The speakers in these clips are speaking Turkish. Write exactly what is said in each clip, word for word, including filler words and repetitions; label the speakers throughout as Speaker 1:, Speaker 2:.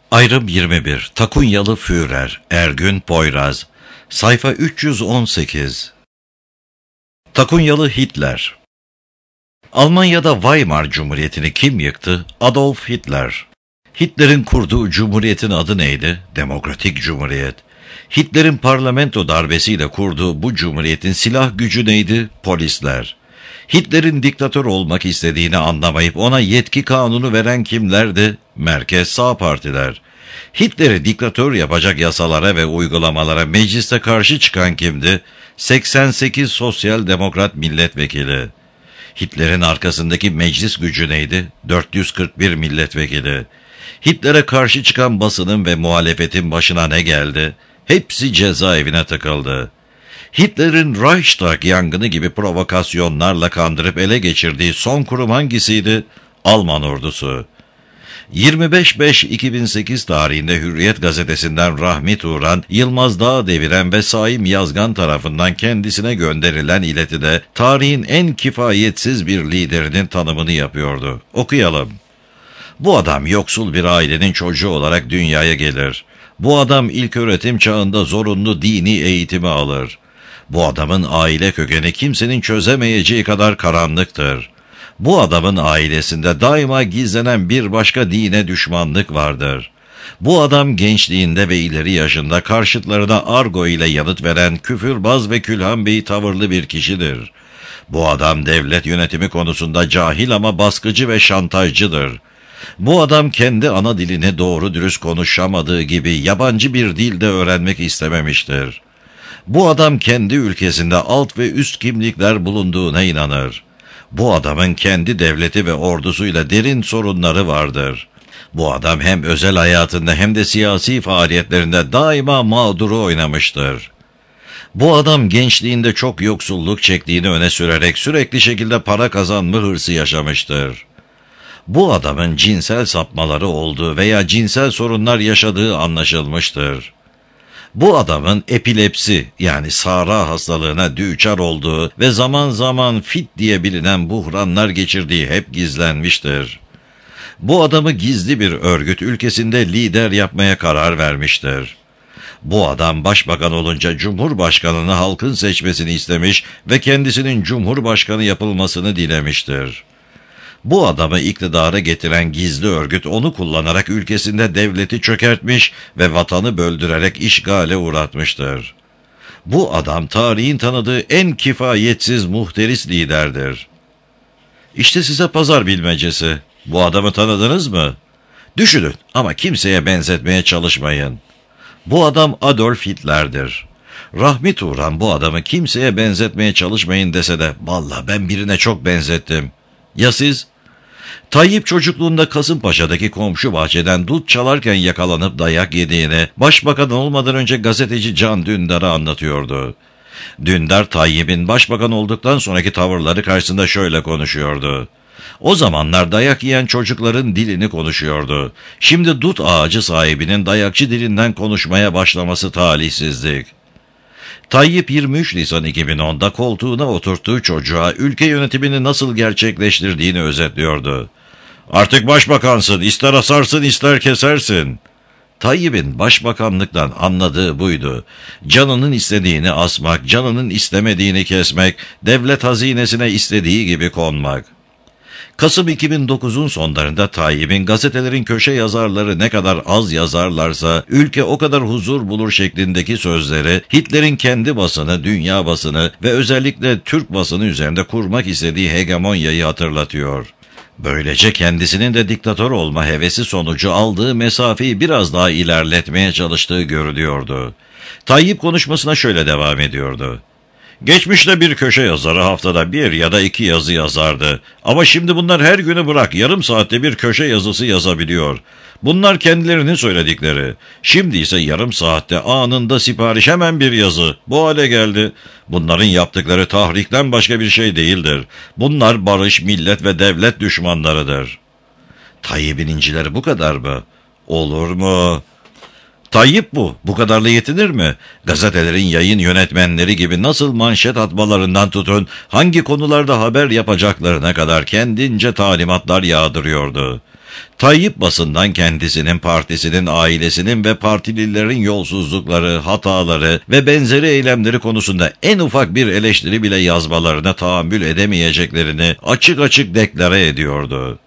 Speaker 1: Ayrım yirmi bir. Takunyalı Führer, Ergün Poyraz. Sayfa üç yüz on sekiz. Takunyalı Hitler. Almanya'da Weimar Cumhuriyeti'ni kim yıktı? Adolf Hitler. Hitler'in kurduğu cumhuriyetin adı neydi? Demokratik Cumhuriyet. Hitler'in parlamento darbesiyle kurduğu bu cumhuriyetin silah gücü neydi? Polisler. Hitler'in diktatör olmak istediğini anlamayıp ona yetki kanunu veren kimlerdi? Merkez sağ partiler. Hitler'i diktatör yapacak yasalara ve uygulamalara mecliste karşı çıkan kimdi? seksen sekiz sosyal demokrat milletvekili. Hitler'in arkasındaki meclis gücü neydi? dört yüz kırk bir milletvekili. Hitler'e karşı çıkan basının ve muhalefetin başına ne geldi? Hepsi cezaevine tıkıldı. Hitler'in Reichstag yangını gibi provokasyonlarla kandırıp ele geçirdiği son kurum hangisiydi? Alman ordusu. yirmi beş beş iki bin sekiz tarihinde Hürriyet gazetesinden Rahmi Turan, Yılmaz Dağ deviren ve Saim Yazgan tarafından kendisine gönderilen iletide tarihin en kifayetsiz bir liderinin tanımını yapıyordu. Okuyalım. Bu adam yoksul bir ailenin çocuğu olarak dünyaya gelir. Bu adam ilköğretim çağında zorunlu dini eğitimi alır. Bu adamın aile kökeni kimsenin çözemeyeceği kadar karanlıktır. Bu adamın ailesinde daima gizlenen bir başka dine düşmanlık vardır. Bu adam gençliğinde ve ileri yaşında karşıtlarına argo ile yanıt veren küfürbaz ve külhan bey tavırlı bir kişidir. Bu adam devlet yönetimi konusunda cahil ama baskıcı ve şantajcıdır. Bu adam kendi ana dilini doğru dürüst konuşamadığı gibi yabancı bir dilde öğrenmek istememiştir. Bu adam kendi ülkesinde alt ve üst kimlikler bulunduğuna inanır. Bu adamın kendi devleti ve ordusuyla derin sorunları vardır. Bu adam hem özel hayatında hem de siyasi faaliyetlerinde daima mağduru oynamıştır. Bu adam gençliğinde çok yoksulluk çektiğini öne sürerek sürekli şekilde para kazanma hırsı yaşamıştır. Bu adamın cinsel sapmaları olduğu veya cinsel sorunlar yaşadığı anlaşılmıştır. Bu adamın epilepsi yani sağra hastalığına düçar olduğu ve zaman zaman fit diye bilinen buhranlar geçirdiği hep gizlenmiştir. Bu adamı gizli bir örgüt ülkesinde lider yapmaya karar vermiştir. Bu adam başbakan olunca cumhurbaşkanını halkın seçmesini istemiş ve kendisinin cumhurbaşkanı yapılmasını dilemiştir. Bu adamı iktidara getiren gizli örgüt onu kullanarak ülkesinde devleti çökertmiş ve vatanı böldürerek işgale uğratmıştır. Bu adam tarihin tanıdığı en kifayetsiz muhteris liderdir. İşte size pazar bilmecesi. Bu adamı tanıdınız mı? Düşünün ama kimseye benzetmeye çalışmayın. Bu adam Adolf Hitler'dir. Rahmi Turan bu adamı kimseye benzetmeye çalışmayın dese de vallahi ben birine çok benzettim. Ya siz? Tayyip çocukluğunda Kasımpaşa'daki komşu bahçeden dut çalarken yakalanıp dayak yediğini başbakan olmadan önce gazeteci Can Dündar'a anlatıyordu. Dündar Tayyip'in başbakan olduktan sonraki tavırları karşısında şöyle konuşuyordu. O zamanlar dayak yiyen çocukların dilini konuşuyordu. Şimdi dut ağacı sahibinin dayakçı dilinden konuşmaya başlaması talihsizlik. Tayyip yirmi üç Nisan iki bin onda koltuğuna oturttuğu çocuğa ülke yönetimini nasıl gerçekleştirdiğini özetliyordu. Artık başbakansın, ister asarsın ister kesersin. Tayyip'in başbakanlıktan anladığı buydu. Canının istediğini asmak, canının istemediğini kesmek, devlet hazinesine istediği gibi konmak. Kasım iki bin dokuzun sonlarında Tayyip'in gazetelerin köşe yazarları ne kadar az yazarlarsa ülke o kadar huzur bulur şeklindeki sözleri Hitler'in kendi basını, dünya basını ve özellikle Türk basını üzerinde kurmak istediği hegemonyayı hatırlatıyor. Böylece kendisinin de diktatör olma hevesi sonucu aldığı mesafeyi biraz daha ilerletmeye çalıştığı görülüyordu. Tayyip konuşmasına şöyle devam ediyordu. Geçmişte bir köşe yazarı haftada bir ya da iki yazı yazardı. Ama şimdi bunlar her günü bırak yarım saatte bir köşe yazısı yazabiliyor. Bunlar kendilerinin söyledikleri. Şimdi ise yarım saatte anında sipariş hemen bir yazı. Bu hale geldi. Bunların yaptıkları tahrikten başka bir şey değildir. Bunlar barış, millet ve devlet düşmanlarıdır. Tayyip'in incileri bu kadar mı? Olur mu? Tayyip bu. Bu kadarla yetinir mi? Gazetelerin yayın yönetmenleri gibi nasıl manşet atmalarından tutun, hangi konularda haber yapacaklarına kadar kendince talimatlar yağdırıyordu. Tayyip basından kendisinin, partisinin, ailesinin ve partililerin yolsuzlukları, hataları ve benzeri eylemleri konusunda en ufak bir eleştiri bile yazmalarına tahammül edemeyeceklerini açık açık deklare ediyordu.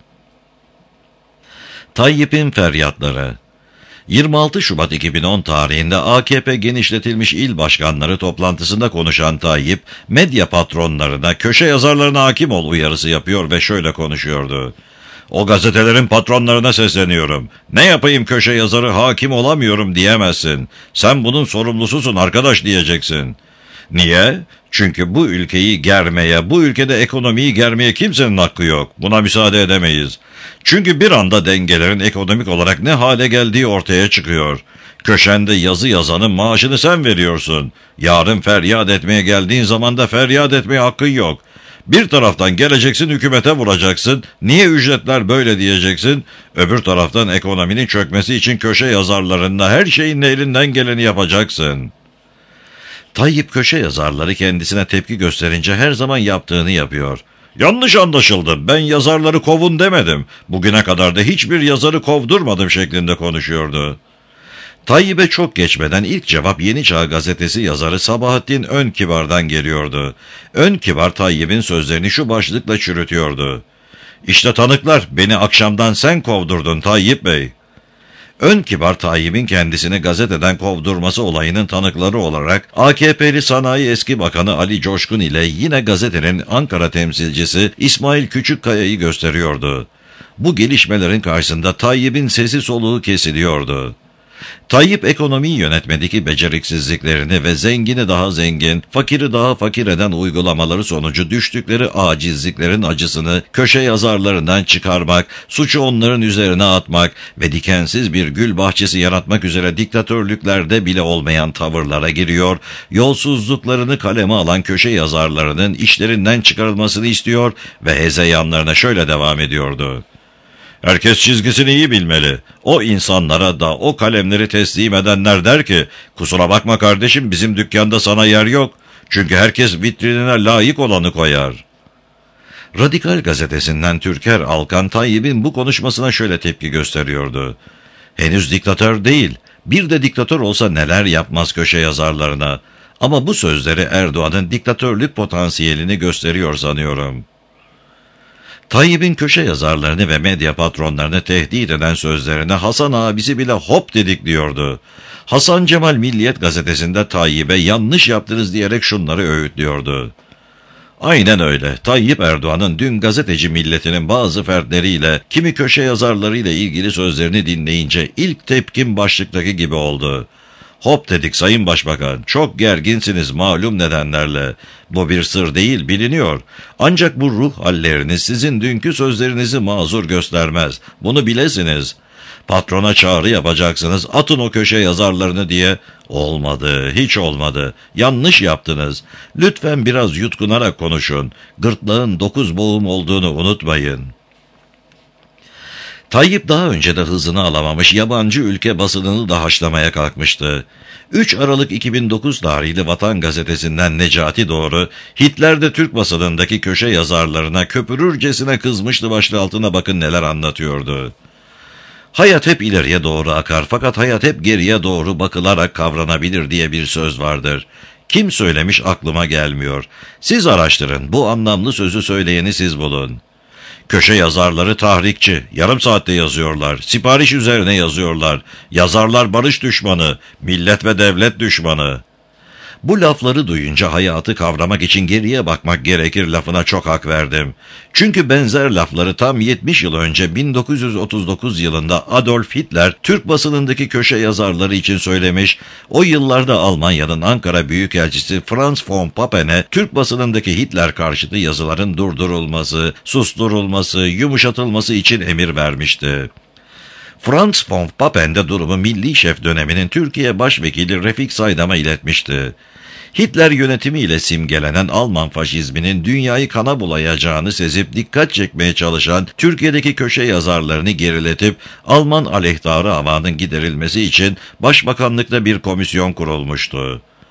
Speaker 1: Tayyip'in feryatları. yirmi altı Şubat iki bin on tarihinde A K P genişletilmiş il başkanları toplantısında konuşan Tayyip, medya patronlarına, köşe yazarlarına hakim ol uyarısı yapıyor ve şöyle konuşuyordu. O gazetelerin patronlarına sesleniyorum. Ne yapayım köşe yazarı hakim olamıyorum diyemezsin. Sen bunun sorumlususun arkadaş diyeceksin. Niye? Çünkü bu ülkeyi germeye, bu ülkede ekonomiyi germeye kimsenin hakkı yok. Buna müsaade edemeyiz. Çünkü bir anda dengelerin ekonomik olarak ne hale geldiği ortaya çıkıyor. Köşende yazı yazanın maaşını sen veriyorsun. Yarın feryat etmeye geldiğin zaman da feryat etmeye hakkın yok. Bir taraftan geleceksin hükümete vuracaksın, niye ücretler böyle diyeceksin, öbür taraftan ekonominin çökmesi için köşe yazarlarında her şeyin elinden geleni yapacaksın. Tayyip köşe yazarları kendisine tepki gösterince her zaman yaptığını yapıyor. Yanlış anlaşıldı, ben yazarları kovun demedim, bugüne kadar da hiçbir yazarı kovdurmadım şeklinde konuşuyordu. Tayyip'e çok geçmeden ilk cevap Yeni Çağ gazetesi yazarı Sabahattin Önkibar'dan geliyordu. Önkibar Tayyip'in sözlerini şu başlıkla çürütüyordu. İşte tanıklar, beni akşamdan sen kovdurdun Tayyip Bey. Önkibar Tayyip'in kendisini gazeteden kovdurması olayının tanıkları olarak A K P'li Sanayi Eski Bakanı Ali Coşkun ile yine gazetenin Ankara temsilcisi İsmail Küçükkaya'yı gösteriyordu. Bu gelişmelerin karşısında Tayyip'in sesi soluğu kesiliyordu. Tayyip ekonomiyi yönetmedeki beceriksizliklerini ve zengini daha zengin, fakiri daha fakir eden uygulamaları sonucu düştükleri acizliklerin acısını köşe yazarlarından çıkarmak, suçu onların üzerine atmak ve dikensiz bir gül bahçesi yaratmak üzere diktatörlüklerde bile olmayan tavırlara giriyor, yolsuzluklarını kaleme alan köşe yazarlarının işlerinden çıkarılmasını istiyor ve hezeyanlarına şöyle devam ediyordu. Herkes çizgisini iyi bilmeli. O insanlara da o kalemleri teslim edenler der ki, kusura bakma kardeşim bizim dükkanda sana yer yok. Çünkü herkes vitrinine layık olanı koyar. Radikal gazetesinden Türker Alkan Tayyip'in bu konuşmasına şöyle tepki gösteriyordu. Henüz diktatör değil, bir de diktatör olsa neler yapmaz köşe yazarlarına. Ama bu sözleri Erdoğan'ın diktatörlük potansiyelini gösteriyor sanıyorum. Tayyip'in köşe yazarlarını ve medya patronlarını tehdit eden sözlerine Hasan abisi bile hop dedik diyordu. Hasan Cemal Milliyet gazetesinde Tayyip'e yanlış yaptınız diyerek şunları öğütlüyordu. Aynen öyle. Tayyip Erdoğan'ın dün gazeteci milletinin bazı fertleriyle, kimi köşe yazarlarıyla ilgili sözlerini dinleyince ilk tepkim başlıktaki gibi oldu. Hop dedik Sayın Başbakan, çok gerginsiniz malum nedenlerle. Bu bir sır değil, biliniyor. Ancak bu ruh halleriniz sizin dünkü sözlerinizi mazur göstermez. Bunu bilesiniz. Patrona çağrı yapacaksınız, atın o köşe yazarlarını diye. Olmadı, hiç olmadı. Yanlış yaptınız. Lütfen biraz yutkunarak konuşun. Gırtlağın dokuz boğum olduğunu unutmayın. Tayyip daha önce de hızını alamamış, yabancı ülke basınını da haşlamaya kalkmıştı. üç Aralık iki bin dokuz tarihli Vatan Gazetesi'nden Necati Doğru, Hitler'de Türk basınındaki köşe yazarlarına köpürürcesine kızmıştı başlığı altına bakın neler anlatıyordu. Hayat hep ileriye doğru akar fakat hayat hep geriye doğru bakılarak kavranabilir diye bir söz vardır. Kim söylemiş aklıma gelmiyor. Siz araştırın, bu anlamlı sözü söyleyeni siz bulun. Köşe yazarları tahrikçi, yarım saatte yazıyorlar, sipariş üzerine yazıyorlar, yazarlar barış düşmanı, millet ve devlet düşmanı. Bu lafları duyunca hayatı kavramak için geriye bakmak gerekir lafına çok hak verdim. Çünkü benzer lafları tam yetmiş yıl önce bin dokuz yüz otuz dokuz yılında Adolf Hitler Türk basınındaki köşe yazarları için söylemiş, o yıllarda Almanya'nın Ankara Büyükelçisi Franz von Pappen'e Türk basınındaki Hitler karşıtı yazıların durdurulması, susturulması, yumuşatılması için emir vermişti. Franz von Papen de durumu Milli Şef döneminin Türkiye Başvekili Refik Saydam'a iletmişti. Hitler yönetimiyle simgelenen Alman faşizminin dünyayı kana bulayacağını sezip dikkat çekmeye çalışan Türkiye'deki köşe yazarlarını geriletip Alman aleyhtarı havanın giderilmesi için Başbakanlıkta bir komisyon kurulmuştu.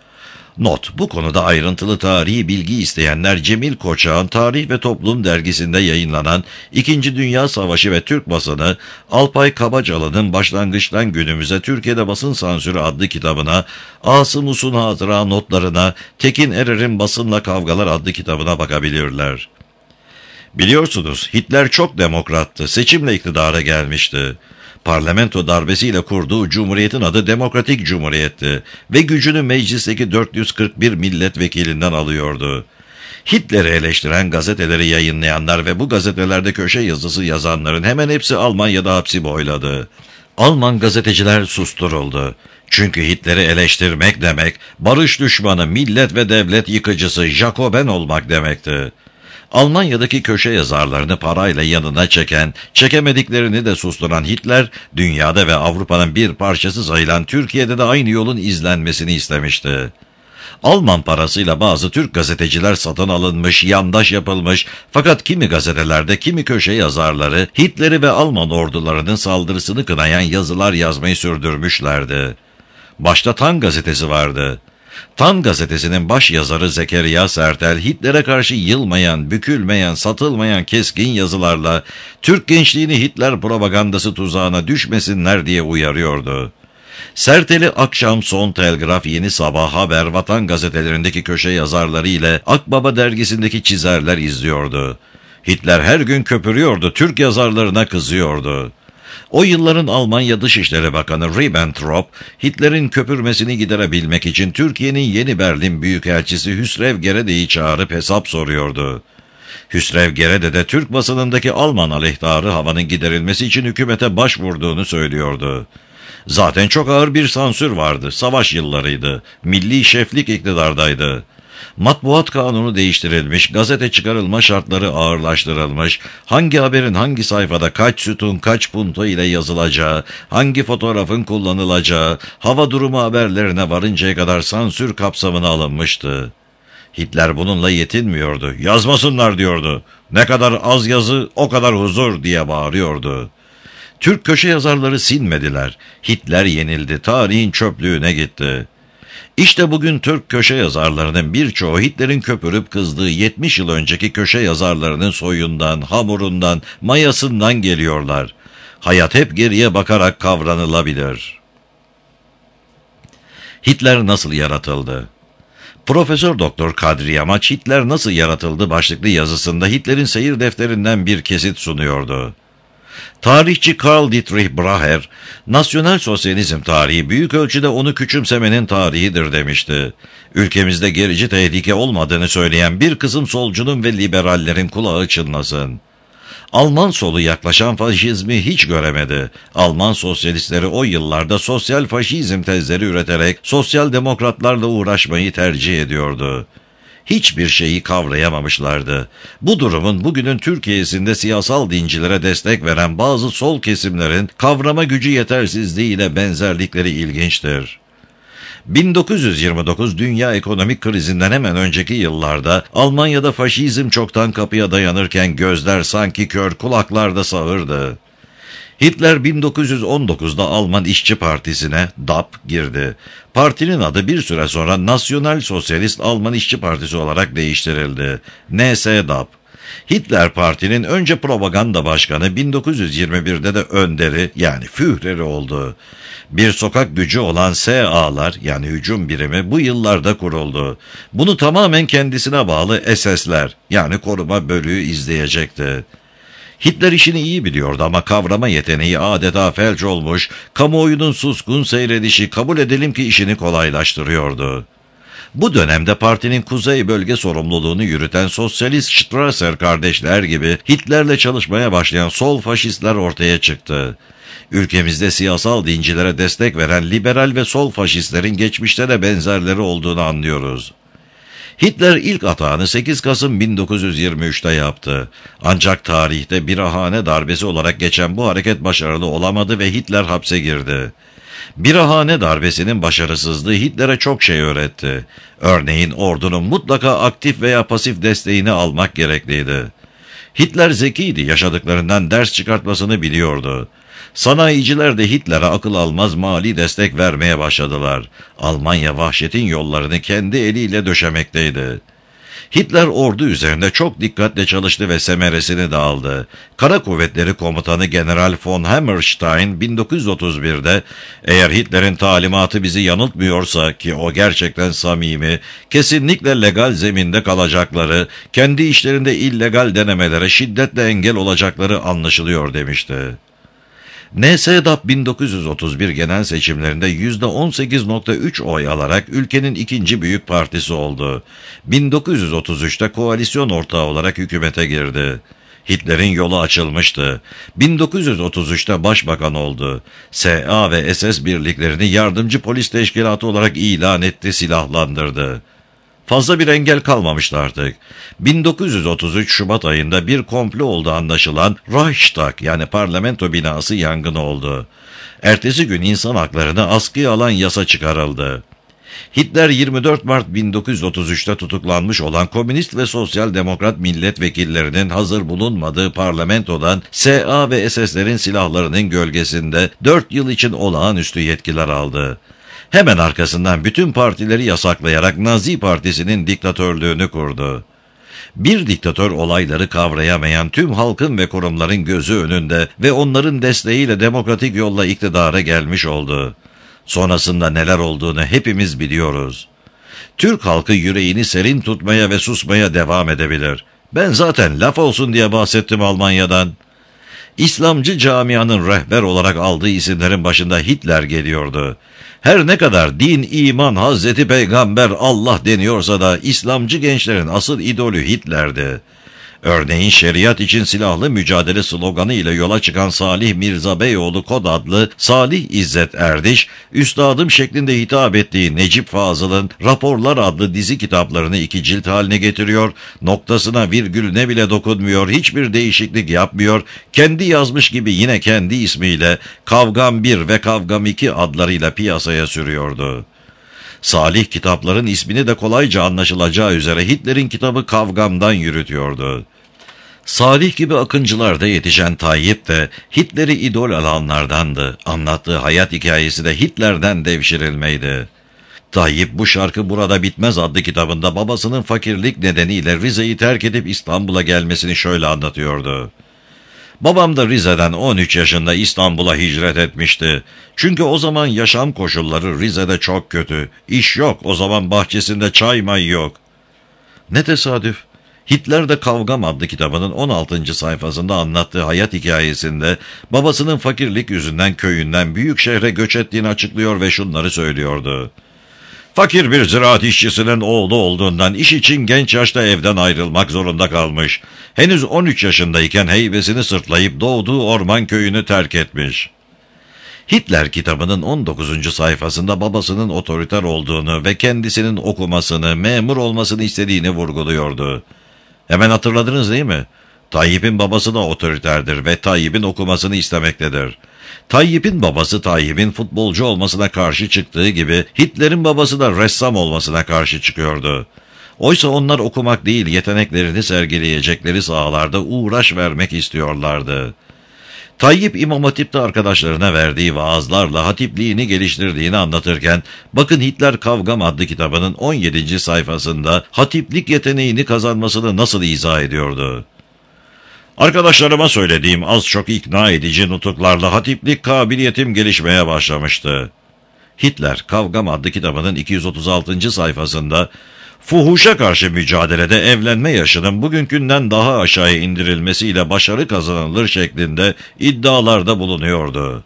Speaker 1: Not: Bu konuda ayrıntılı tarihi bilgi isteyenler Cemil Koçak'ın Tarih ve Toplum dergisinde yayınlanan İkinci Dünya Savaşı ve Türk Basını, Alpay Kabacalı'nın Başlangıçtan Günümüze Türkiye'de Basın Sansürü adlı kitabına, Asım Us'un hatıra notlarına, Tekin Erer'in Basınla Kavgalar adlı kitabına bakabilirler. Biliyorsunuz, Hitler çok demokrattı, seçimle iktidara gelmişti. Parlamento darbesiyle kurduğu cumhuriyetin adı Demokratik Cumhuriyet'ti ve gücünü meclisteki dört yüz kırk bir milletvekilinden alıyordu. Hitler'i eleştiren gazeteleri yayınlayanlar ve bu gazetelerde köşe yazısı yazanların hemen hepsi Almanya'da hapsi boyladı. Alman gazeteciler susturuldu. Çünkü Hitler'i eleştirmek demek, barış düşmanı, millet ve devlet yıkıcısı, Jacoben olmak demekti. Almanya'daki köşe yazarlarını parayla yanına çeken, çekemediklerini de susturan Hitler, dünyada ve Avrupa'nın bir parçası sayılan Türkiye'de de aynı yolun izlenmesini istemişti. Alman parasıyla bazı Türk gazeteciler satın alınmış, yandaş yapılmış, fakat kimi gazetelerde kimi köşe yazarları Hitler'i ve Alman ordularının saldırısını kınayan yazılar yazmayı sürdürmüşlerdi. Başta Tan gazetesi vardı. Tan gazetesinin baş yazarı Zekeriya Sertel, Hitler'e karşı yılmayan, bükülmeyen, satılmayan keskin yazılarla Türk gençliğini Hitler propagandası tuzağına düşmesinler diye uyarıyordu. Sertel'i Akşam, Son Telgraf, Yeni Sabah, Haber, Vatan gazetelerindeki köşe yazarları ile Akbaba dergisindeki çizerler izliyordu. Hitler her gün köpürüyordu, Türk yazarlarına kızıyordu. O yılların Almanya Dışişleri Bakanı Ribbentrop, Hitler'in köpürmesini giderebilmek için Türkiye'nin Yeni Berlin Büyükelçisi Hüsrev Gerede'yi çağırıp hesap soruyordu. Hüsrev Gerede de Türk basınındaki Alman aleyhtarı havanın giderilmesi için hükümete başvurduğunu söylüyordu. Zaten çok ağır bir sansür vardı, savaş yıllarıydı, milli şeflik iktidardaydı. Matbuat kanunu değiştirilmiş, gazete çıkarılma şartları ağırlaştırılmış, hangi haberin hangi sayfada kaç sütun kaç punto ile yazılacağı, hangi fotoğrafın kullanılacağı, hava durumu haberlerine varıncaya kadar sansür kapsamına alınmıştı. Hitler bununla yetinmiyordu, yazmasınlar diyordu, ne kadar az yazı o kadar huzur diye bağırıyordu. Türk köşe yazarları sinmediler, Hitler yenildi, tarihin çöplüğüne gitti. İşte bugün Türk köşe yazarlarının birçoğu Hitler'in köpürüp kızdığı yetmiş yıl önceki köşe yazarlarının soyundan, hamurundan, mayasından geliyorlar. Hayat hep geriye bakarak kavranılabilir. Hitler nasıl yaratıldı? Profesör Doktor Kadri Yamaç, Hitler nasıl yaratıldı başlıklı yazısında Hitler'in seyir defterinden bir kesit sunuyordu. Tarihçi Karl Dietrich Braher, nasyonel sosyalizm tarihi büyük ölçüde onu küçümsemenin tarihidir demişti. Ülkemizde gerici tehlike olmadığını söyleyen bir kısım solcunun ve liberallerin kulağı çınlasın. Alman solu yaklaşan faşizmi hiç göremedi. Alman sosyalistleri o yıllarda sosyal faşizm tezleri üreterek sosyal demokratlarla uğraşmayı tercih ediyordu. Hiçbir şeyi kavrayamamışlardı. Bu durumun bugünün Türkiye'sinde siyasal dincilere destek veren bazı sol kesimlerin kavrama gücü yetersizliğiyle benzerlikleri ilginçtir. bin dokuz yüz yirmi dokuz dünya ekonomik krizinden hemen önceki yıllarda Almanya'da faşizm çoktan kapıya dayanırken gözler sanki kör, kulaklarda sağırdı. Hitler bin dokuz yüz on dokuzda Alman İşçi Partisi'ne D A P girdi. Partinin adı bir süre sonra Nasyonal Sosyalist Alman İşçi Partisi olarak değiştirildi. N S D A P. Hitler Parti'nin önce propaganda başkanı, bin dokuz yüz yirmi birde de önderi yani Führeri oldu. Bir sokak gücü olan S A'lar yani hücum birimi bu yıllarda kuruldu. Bunu tamamen kendisine bağlı S S'ler yani koruma bölüğü izleyecekti. Hitler işini iyi biliyordu ama kavrama yeteneği adeta felç olmuş, kamuoyunun suskun seyredişi kabul edelim ki işini kolaylaştırıyordu. Bu dönemde partinin kuzey bölge sorumluluğunu yürüten sosyalist Strasser kardeşler gibi Hitler'le çalışmaya başlayan sol faşistler ortaya çıktı. Ülkemizde siyasal dincilere destek veren liberal ve sol faşistlerin geçmişte de benzerleri olduğunu anlıyoruz. Hitler ilk atağını sekiz Kasım bin dokuz yüz yirmi üçte yaptı. Ancak tarihte birahane darbesi olarak geçen bu hareket başarılı olamadı ve Hitler hapse girdi. Birahane darbesinin başarısızlığı Hitler'e çok şey öğretti. Örneğin ordunun mutlaka aktif veya pasif desteğini almak gerekliydi. Hitler zekiydi, yaşadıklarından ders çıkartmasını biliyordu. Sanayiciler de Hitler'e akıl almaz mali destek vermeye başladılar. Almanya vahşetin yollarını kendi eliyle döşemekteydi. Hitler ordu üzerinde çok dikkatle çalıştı ve semeresini de aldı. Kara Kuvvetleri Komutanı General von Hammerstein bin dokuz yüz otuz birde eğer Hitler'in talimatı bizi yanıltmıyorsa ki o gerçekten samimi, kesinlikle legal zeminde kalacakları, kendi işlerinde illegal denemelere şiddetle engel olacakları anlaşılıyor demişti. N S D A P bin dokuz yüz otuz bir genel seçimlerinde yüzde on sekiz nokta üç oy alarak ülkenin ikinci büyük partisi oldu. bin dokuz yüz otuz üçte koalisyon ortağı olarak hükümete girdi. Hitler'in yolu açılmıştı. bin dokuz yüz otuz üçte başbakan oldu. S A ve S S birliklerini yardımcı polis teşkilatı olarak ilan etti, silahlandırdı. Fazla bir engel kalmamıştı artık. bin dokuz yüz otuz üç Şubat ayında bir komplo olduğu anlaşılan Reichstag yani parlamento binası yangını oldu. Ertesi gün insan haklarını askıya alan yasa çıkarıldı. Hitler yirmi dört Mart bin dokuz yüz otuz üçte tutuklanmış olan komünist ve sosyal demokrat milletvekillerinin hazır bulunmadığı parlamentodan S A ve S S'lerin silahlarının gölgesinde dört yıl için olağanüstü yetkiler aldı. Hemen arkasından bütün partileri yasaklayarak Nazi Partisi'nin diktatörlüğünü kurdu. Bir diktatör olayları kavrayamayan tüm halkın ve kurumların gözü önünde ve onların desteğiyle demokratik yolla iktidara gelmiş oldu. Sonrasında neler olduğunu hepimiz biliyoruz. Türk halkı yüreğini serin tutmaya ve susmaya devam edebilir. Ben zaten laf olsun diye bahsettim Almanya'dan. İslamcı camianın rehber olarak aldığı isimlerin başında Hitler geliyordu. Her ne kadar din, iman, Hazreti Peygamber, Allah deniyorsa da İslamcı gençlerin asıl idolü Hitler'di. Örneğin şeriat için silahlı mücadele sloganı ile yola çıkan Salih Mirza Beyoğlu kod adlı Salih İzzet Erdiş, üstadım şeklinde hitap ettiği Necip Fazıl'ın Raporlar adlı dizi kitaplarını iki cilt haline getiriyor, noktasına virgülüne bile dokunmuyor, hiçbir değişiklik yapmıyor, kendi yazmış gibi yine kendi ismiyle Kavgam bir ve Kavgam iki adlarıyla piyasaya sürüyordu. Salih kitapların ismini de kolayca anlaşılacağı üzere Hitler'in kitabı Kavgam'dan yürütüyordu. Salih gibi akıncılarda yetişen Tayyip de Hitler'i idol alanlardandı. Anlattığı hayat hikayesi de Hitler'den devşirilmeydi. Tayyip bu şarkı burada bitmez adlı kitabında babasının fakirlik nedeniyle Rize'yi terk edip İstanbul'a gelmesini şöyle anlatıyordu. Babam da Rize'den on üç yaşında İstanbul'a hicret etmişti. Çünkü o zaman yaşam koşulları Rize'de çok kötü. İş yok, o zaman bahçesinde çay may yok. Ne tesadüf. Hitler de Kavgam adlı kitabının on altıncı sayfasında anlattığı hayat hikayesinde babasının fakirlik yüzünden köyünden büyük şehre göç ettiğini açıklıyor ve şunları söylüyordu. Fakir bir ziraat işçisinin oğlu olduğundan iş için genç yaşta evden ayrılmak zorunda kalmış. Henüz on üç yaşındayken heybesini sırtlayıp doğduğu orman köyünü terk etmiş. Hitler kitabının on dokuzuncu sayfasında babasının otoriter olduğunu ve kendisinin okumasını, memur olmasını istediğini vurguluyordu. Hemen hatırladınız değil mi? Tayyip'in babası da otoriterdir ve Tayyip'in okumasını istemektedir. Tayyip'in babası Tayyip'in futbolcu olmasına karşı çıktığı gibi Hitler'in babası da ressam olmasına karşı çıkıyordu. Oysa onlar okumak değil yeteneklerini sergileyecekleri sahalarda uğraş vermek istiyorlardı. Tayyip İmam Hatip'te arkadaşlarına verdiği vaazlarla hatipliğini geliştirdiğini anlatırken bakın Hitler Kavgam adlı kitabının on yedinci sayfasında hatiplik yeteneğini kazanmasını nasıl izah ediyordu. Arkadaşlarıma söylediğim az çok ikna edici nutuklarla hatiplik kabiliyetim gelişmeye başlamıştı. Hitler, Kavgam adlı kitabının iki yüz otuz altıncı sayfasında, fuhuşa karşı mücadelede evlenme yaşının bugünkünden daha aşağıya indirilmesiyle başarı kazanılır şeklinde iddialarda bulunuyordu.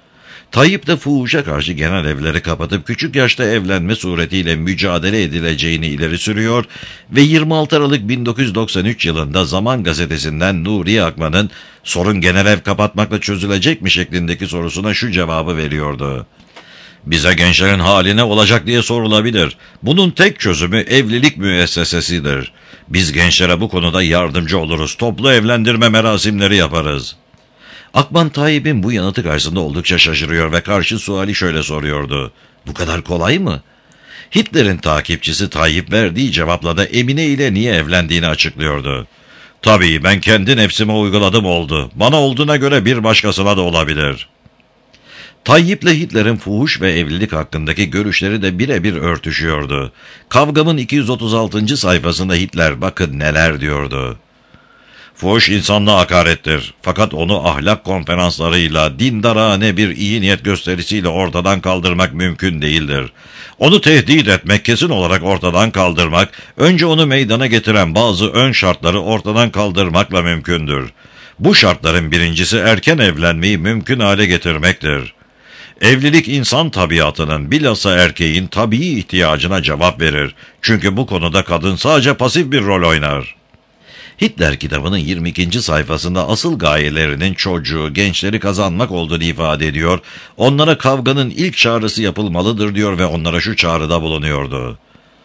Speaker 1: Tayyip de fuhuşa karşı genel evleri kapatıp küçük yaşta evlenme suretiyle mücadele edileceğini ileri sürüyor ve yirmi altı Aralık bin dokuz yüz doksan üç yılında Zaman Gazetesi'nden Nuri Akman'ın sorun genel ev kapatmakla çözülecek mi şeklindeki sorusuna şu cevabı veriyordu. Bize gençlerin hali ne olacak diye sorulabilir. Bunun tek çözümü evlilik müessesesidir. Biz gençlere bu konuda yardımcı oluruz. Toplu evlendirme merasimleri yaparız. Akman Tayyip'in bu yanıtı karşısında oldukça şaşırıyor ve karşı suali şöyle soruyordu. Bu kadar kolay mı? Hitler'in takipçisi Tayyip verdiği cevapla da Emine ile niye evlendiğini açıklıyordu. Tabii ben kendi nefsime uyguladım oldu. Bana olduğuna göre bir başkasına da olabilir. Tayyip'le Hitler'in fuhuş ve evlilik hakkındaki görüşleri de birebir örtüşüyordu. Kavgamın iki yüz otuz altıncı sayfasında Hitler bakın neler diyordu. Fuhuş insanlığa hakarettir. Fakat onu ahlak konferanslarıyla, dindarane bir iyi niyet gösterisiyle ortadan kaldırmak mümkün değildir. Onu tehdit etmek, kesin olarak ortadan kaldırmak, önce onu meydana getiren bazı ön şartları ortadan kaldırmakla mümkündür. Bu şartların birincisi erken evlenmeyi mümkün hale getirmektir. Evlilik insan tabiatının, bilhassa erkeğin tabii ihtiyacına cevap verir. Çünkü bu konuda kadın sadece pasif bir rol oynar. Hitler kitabının yirmi ikinci sayfasında asıl gayelerinin çocuğu, gençleri kazanmak olduğunu ifade ediyor, onlara kavganın ilk çağrısı yapılmalıdır diyor ve onlara şu çağrıda bulunuyordu.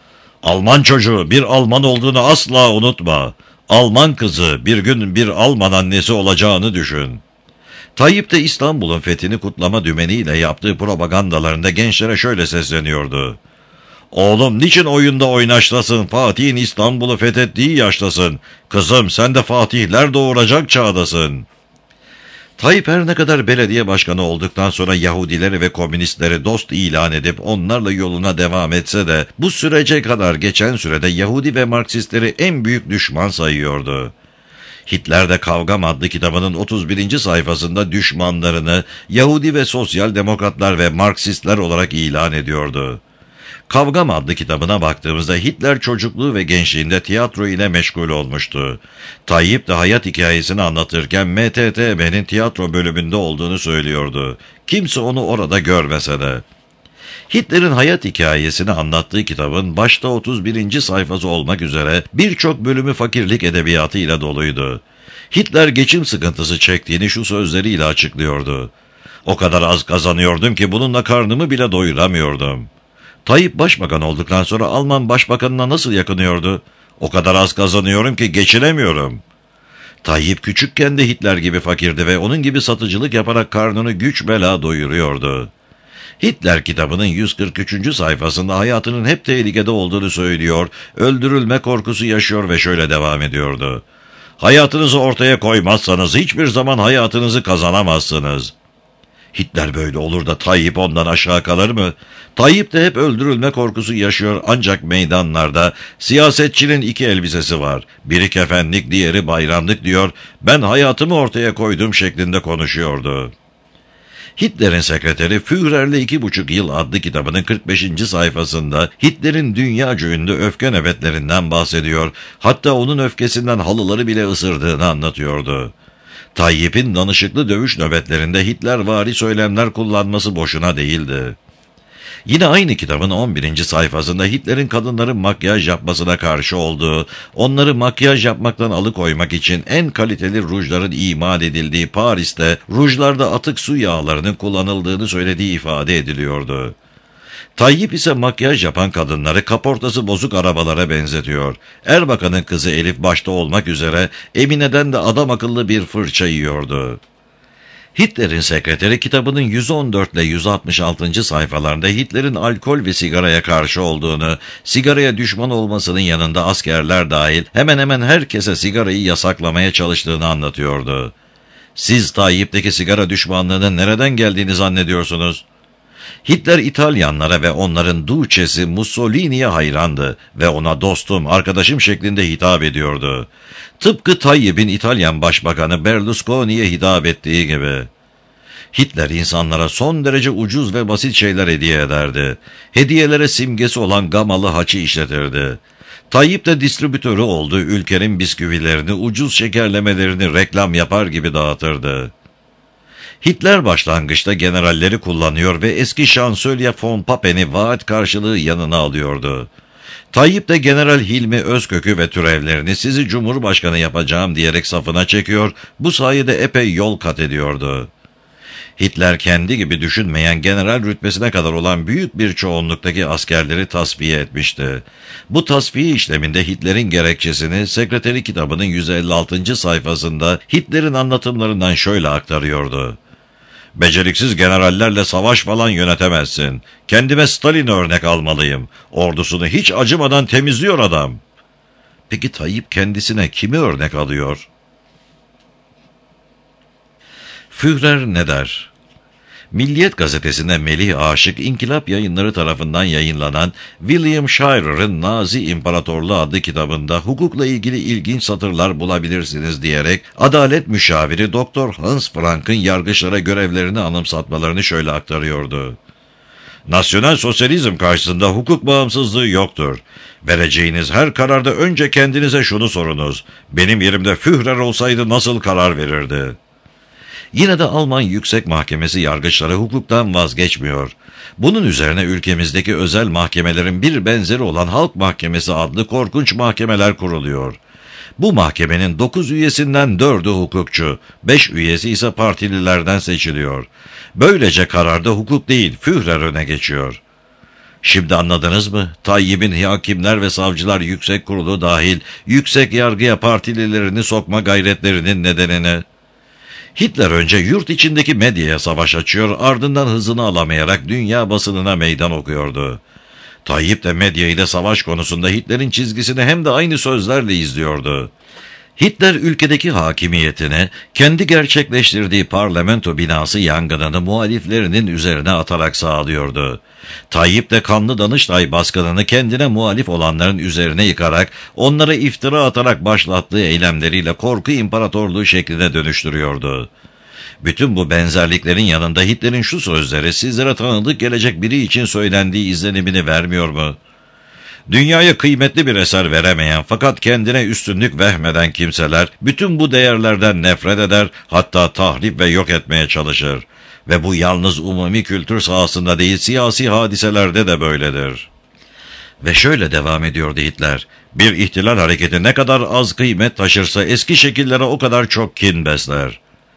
Speaker 1: Alman çocuğu bir Alman olduğunu asla unutma. Alman kızı bir gün bir Alman annesi olacağını düşün. Tayyip de İstanbul'un fethini kutlama dümeniyle yaptığı propagandalarında gençlere şöyle sesleniyordu. Oğlum niçin oyunda oynaştasın? Fatih'in İstanbul'u fethettiği yaştasın. Kızım sen de Fatihler doğuracak çağdasın. Tayyip her ne kadar belediye başkanı olduktan sonra Yahudileri ve komünistleri dost ilan edip onlarla yoluna devam etse de bu sürece kadar geçen sürede Yahudi ve Marksistleri en büyük düşman sayıyordu. Hitler de Kavgam adlı kitabının otuz birinci sayfasında düşmanlarını Yahudi ve sosyal demokratlar ve Marksistler olarak ilan ediyordu. Kavgam adlı kitabına baktığımızda Hitler çocukluğu ve gençliğinde tiyatro ile meşgul olmuştu. Tayyip de hayat hikayesini anlatırken M T T B'nin tiyatro bölümünde olduğunu söylüyordu. Kimse onu orada görmese de. Hitler'in hayat hikayesini anlattığı kitabın başta otuz birinci sayfası olmak üzere birçok bölümü fakirlik edebiyatı ile doluydu. Hitler geçim sıkıntısı çektiğini şu sözleriyle açıklıyordu. O kadar az kazanıyordum ki bununla karnımı bile doyuramıyordum. Tayyip başbakan olduktan sonra Alman başbakanına nasıl yakınıyordu? O kadar az kazanıyorum ki geçinemiyorum. Tayyip küçükken de Hitler gibi fakirdi ve onun gibi satıcılık yaparak karnını güç bela doyuruyordu. Hitler kitabının yüz kırk üçüncü sayfasında hayatının hep tehlikede olduğunu söylüyor, öldürülme korkusu yaşıyor ve şöyle devam ediyordu. Hayatınızı ortaya koymazsanız hiçbir zaman hayatınızı kazanamazsınız. Hitler böyle olur da Tayyip ondan aşağı kalır mı? Tayyip de hep öldürülme korkusu yaşıyor ancak meydanlarda siyasetçinin iki elbisesi var. Biri kefenlik, diğeri bayramlık diyor. Ben hayatımı ortaya koydum şeklinde konuşuyordu. Hitler'in sekreteri Führer'le iki buçuk yıl adlı kitabının kırk beşinci sayfasında Hitler'in dünyaca ünlü öfke nöbetlerinden bahsediyor. Hatta onun öfkesinden halıları bile ısırdığını anlatıyordu. Tayyip'in danışıklı dövüş nöbetlerinde Hitlervari söylemler kullanması boşuna değildi. Yine aynı kitabın on birinci sayfasında Hitler'in kadınların makyaj yapmasına karşı olduğu, onları makyaj yapmaktan alıkoymak için en kaliteli rujların imal edildiği Paris'te rujlarda atık su yağlarının kullanıldığını söylediği ifade ediliyordu. Tayyip ise makyaj yapan kadınları kaportası bozuk arabalara benzetiyor. Erbakan'ın kızı Elif başta olmak üzere Emine'den de adam akıllı bir fırça yiyordu. Hitler'in sekreteri kitabının yüz on dört ile yüz altmış altıncı sayfalarında Hitler'in alkol ve sigaraya karşı olduğunu, sigaraya düşman olmasının yanında askerler dahil hemen hemen herkese sigarayı yasaklamaya çalıştığını anlatıyordu. Siz Tayyip'teki sigara düşmanlığının nereden geldiğini zannediyorsunuz? Hitler İtalyanlara ve onların duçesi Mussolini'ye hayrandı ve ona dostum, arkadaşım şeklinde hitap ediyordu. Tıpkı Tayyip'in İtalyan Başbakanı Berlusconi'ye hitap ettiği gibi. Hitler insanlara son derece ucuz ve basit şeyler hediye ederdi. Hediyelere simgesi olan gamalı haçı işletirdi. Tayyip de distribütörü olduğu ülkenin bisküvilerini, ucuz şekerlemelerini reklam yapar gibi dağıtırdı. Hitler başlangıçta generalleri kullanıyor ve eski şansölye von Papen'i vaat karşılığı yanına alıyordu. Tayyip de General Hilmi Özkök'ü ve türevlerini sizi cumhurbaşkanı yapacağım diyerek safına çekiyor, bu sayede epey yol kat ediyordu. Hitler kendi gibi düşünmeyen general rütbesine kadar olan büyük bir çoğunluktaki askerleri tasfiye etmişti. Bu tasfiye işleminde Hitler'in gerekçesini sekreteri kitabının yüz elli altıncı sayfasında Hitler'in anlatımlarından şöyle aktarıyordu. Beceriksiz generallerle savaş falan yönetemezsin. Kendime Stalin'i örnek almalıyım. Ordusunu hiç acımadan temizliyor adam. Peki Tayyip kendisine kimi örnek alıyor? Führer ne der? Milliyet gazetesinde Melih Aşık İnkılap Yayınları tarafından yayınlanan William Shirer'ın Nazi İmparatorluğu adlı kitabında hukukla ilgili ilginç satırlar bulabilirsiniz diyerek adalet müşaviri Doktor Hans Frank'ın yargıçlara görevlerini anımsatmalarını şöyle aktarıyordu. Nasyonel sosyalizm karşısında hukuk bağımsızlığı yoktur. Vereceğiniz her kararda önce kendinize şunu sorunuz. Benim yerimde Führer olsaydı nasıl karar verirdi? Yine de Alman Yüksek Mahkemesi yargıçları hukuktan vazgeçmiyor. Bunun üzerine ülkemizdeki özel mahkemelerin bir benzeri olan Halk Mahkemesi adlı korkunç mahkemeler kuruluyor. Bu mahkemenin dokuz üyesinden dördü hukukçu, beş üyesi ise partililerden seçiliyor. Böylece kararda hukuk değil, Führer öne geçiyor. Şimdi anladınız mı? Tayyip'in Hakimler ve Savcılar Yüksek Kurulu dahil yüksek yargıya partililerini sokma gayretlerinin nedenini. Hitler önce yurt içindeki medyaya savaş açıyor, ardından hızını alamayarak dünya basınına meydan okuyordu. Tayyip de medyayı da savaş konusunda Hitler'in çizgisini hem de aynı sözlerle izliyordu. Hitler ülkedeki hakimiyetini, kendi gerçekleştirdiği parlamento binası yangınını muhaliflerinin üzerine atarak sağlıyordu. Tayyip de kanlı Danıştay baskınını kendine muhalif olanların üzerine yıkarak, onlara iftira atarak başlattığı eylemleriyle korku imparatorluğu şekline dönüştürüyordu. Bütün bu benzerliklerin yanında Hitler'in şu sözleri sizlere tanıdık gelecek biri için söylendiği izlenimini vermiyor mu? Dünyaya kıymetli bir eser veremeyen fakat kendine üstünlük vehmeden kimseler bütün bu değerlerden nefret eder, hatta tahrip ve yok etmeye çalışır. Ve bu yalnız umumi kültür sahasında değil, siyasi hadiselerde de böyledir. Ve şöyle devam ediyordu Hitler, bir ihtilal hareketi ne kadar az kıymet taşırsa eski şekillere o kadar çok kin besler.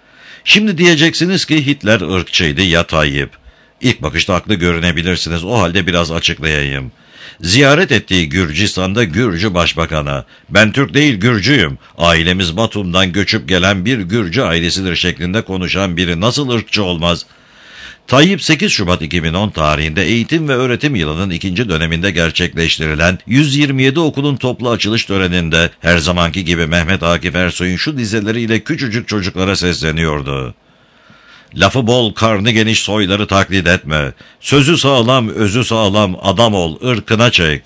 Speaker 1: Şimdi diyeceksiniz ki Hitler ırkçıydı ya Tayyip. İlk bakışta haklı görünebilirsiniz, o halde biraz açıklayayım. Ziyaret ettiği Gürcistan'da Gürcü başbakana, ben Türk değil Gürcüyüm, ailemiz Batum'dan göçüp gelen bir Gürcü ailesidir şeklinde konuşan biri nasıl ırkçı olmaz? Tayyip sekiz Şubat iki bin on tarihinde eğitim ve öğretim yılının ikinci döneminde gerçekleştirilen yüz yirmi yedi okulun toplu açılış töreninde her zamanki gibi Mehmet Akif Ersoy'un şu dizeleriyle küçücük çocuklara sesleniyordu. Lafı bol, karnı geniş soyları taklit etme. Sözü sağlam, özü sağlam, adam ol, ırkına çek.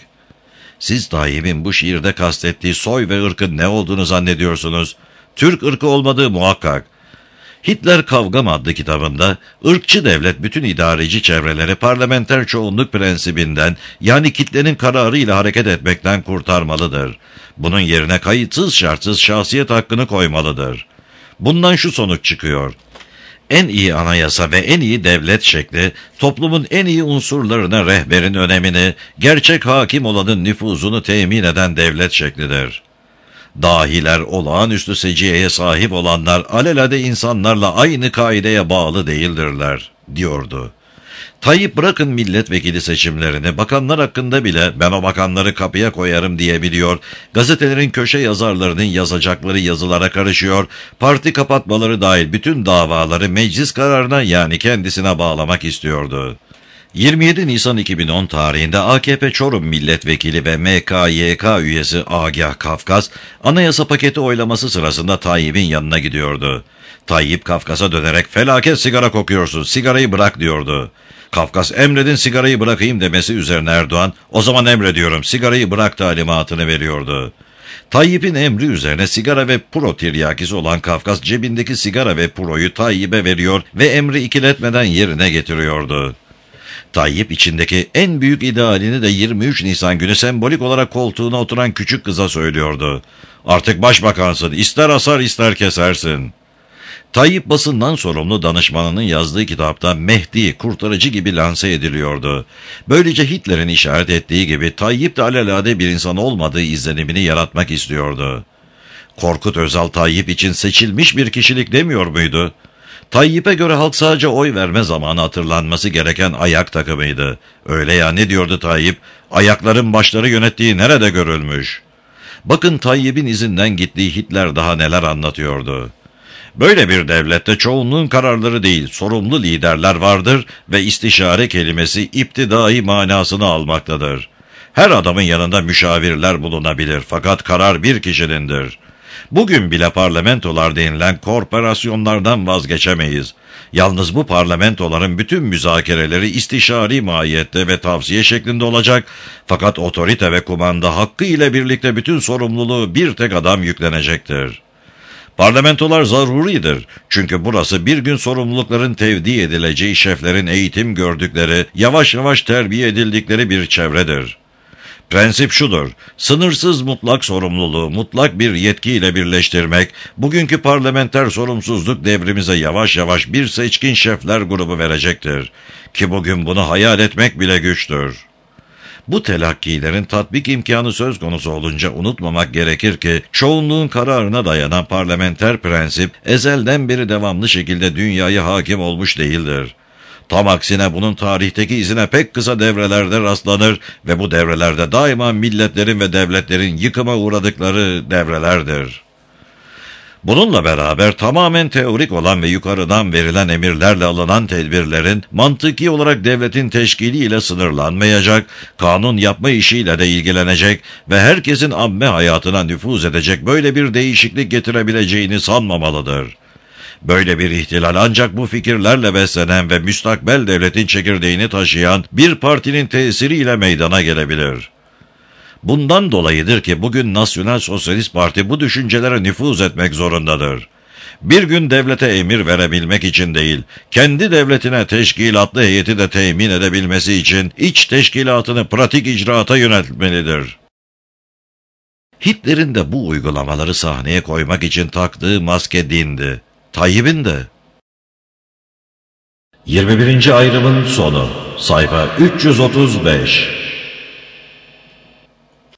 Speaker 1: Siz Tayyip'in bu şiirde kastettiği soy ve ırkın ne olduğunu zannediyorsunuz? Türk ırkı olmadığı muhakkak. Hitler Kavgam adlı kitabında, ırkçı devlet bütün idareci çevreleri parlamenter çoğunluk prensibinden, yani kitlenin kararıyla hareket etmekten kurtarmalıdır. Bunun yerine kayıtsız şartsız şahsiyet hakkını koymalıdır. Bundan şu sonuç çıkıyor. En iyi anayasa ve en iyi devlet şekli, toplumun en iyi unsurlarına rehberin önemini, gerçek hakim olanın nüfuzunu temin eden devlet şeklidir. Dahiler, olağanüstü seciyeye sahip olanlar, alelade insanlarla aynı kaideye bağlı değildirler, diyordu. Tayyip bırakın milletvekili seçimlerini, bakanlar hakkında bile ben o bakanları kapıya koyarım diyebiliyor, gazetelerin köşe yazarlarının yazacakları yazılara karışıyor, parti kapatmaları dahil bütün davaları meclis kararına yani kendisine bağlamak istiyordu. yirmi yedi Nisan iki bin on tarihinde A K P Çorum Milletvekili ve M K Y K üyesi Agah Kafkas, anayasa paketi oylaması sırasında Tayyip'in yanına gidiyordu. Tayyip Kafkas'a dönerek felaket sigara kokuyorsun, sigarayı bırak diyordu. Kafkas emredin sigarayı bırakayım demesi üzerine Erdoğan, o zaman emrediyorum sigarayı bırak talimatını veriyordu. Tayyip'in emri üzerine sigara ve puro tiryakisi olan Kafkas cebindeki sigara ve puroyu Tayyip'e veriyor ve emri ikiletmeden yerine getiriyordu. Tayyip içindeki en büyük idealini de yirmi üç Nisan günü sembolik olarak koltuğuna oturan küçük kıza söylüyordu. Artık başbakansın, ister asar ister kesersin. Tayyip basından sorumlu danışmanının yazdığı kitapta Mehdi, kurtarıcı gibi lanse ediliyordu. Böylece Hitler'in işaret ettiği gibi Tayyip de alelade bir insan olmadığı izlenimini yaratmak istiyordu. Korkut Özal Tayyip için seçilmiş bir kişilik demiyor muydu? Tayyip'e göre halk sadece oy verme zamanı hatırlanması gereken ayak takımıydı. Öyle ya, ne diyordu Tayyip? Ayakların başları yönettiği nerede görülmüş? Bakın Tayyip'in izinden gittiği Hitler daha neler anlatıyordu. Böyle bir devlette çoğunluğun kararları değil, sorumlu liderler vardır ve istişare kelimesi iptidai manasını almaktadır. Her adamın yanında müşavirler bulunabilir fakat karar bir kişinindir. Bugün bile parlamentolar denilen korporasyonlardan vazgeçemeyiz. Yalnız bu parlamentoların bütün müzakereleri istişari mahiyette ve tavsiye şeklinde olacak, fakat otorite ve kumanda hakkı ile birlikte bütün sorumluluğu bir tek adam yüklenecektir. Parlamentolar zaruridir. Çünkü burası bir gün sorumlulukların tevdi edileceği şeflerin eğitim gördükleri, yavaş yavaş terbiye edildikleri bir çevredir. Prensip şudur: sınırsız mutlak sorumluluğu mutlak bir yetkiyle birleştirmek, bugünkü parlamenter sorumsuzluk devrimize yavaş yavaş bir seçkin şefler grubu verecektir. Ki bugün bunu hayal etmek bile güçtür. Bu telakkilerin tatbik imkanı söz konusu olunca unutmamak gerekir ki, çoğunluğun kararına dayanan parlamenter prensip, ezelden beri devamlı şekilde dünyaya hakim olmuş değildir. Tam aksine bunun tarihteki izine pek kısa devrelerde rastlanır ve bu devrelerde daima milletlerin ve devletlerin yıkıma uğradıkları devrelerdir. Bununla beraber tamamen teorik olan ve yukarıdan verilen emirlerle alınan tedbirlerin mantıki olarak devletin teşkiliyle sınırlanmayacak, kanun yapma işiyle de ilgilenecek ve herkesin amme hayatına nüfuz edecek böyle bir değişiklik getirebileceğini sanmamalıdır. Böyle bir ihtilal ancak bu fikirlerle beslenen ve müstakbel devletin çekirdeğini taşıyan bir partinin tesiriyle meydana gelebilir. Bundan dolayıdır ki bugün Nasyonal Sosyalist Parti bu düşüncelere nüfuz etmek zorundadır. Bir gün devlete emir verebilmek için değil, kendi devletine teşkilatlı heyeti de temin edebilmesi için iç teşkilatını pratik icraata yöneltmelidir. Hitler'in de bu uygulamaları sahneye koymak için taktığı maske dindi. Tayyip'in de. yirmi birinci ayrımın sonu. Sayfa üç yüz otuz beş.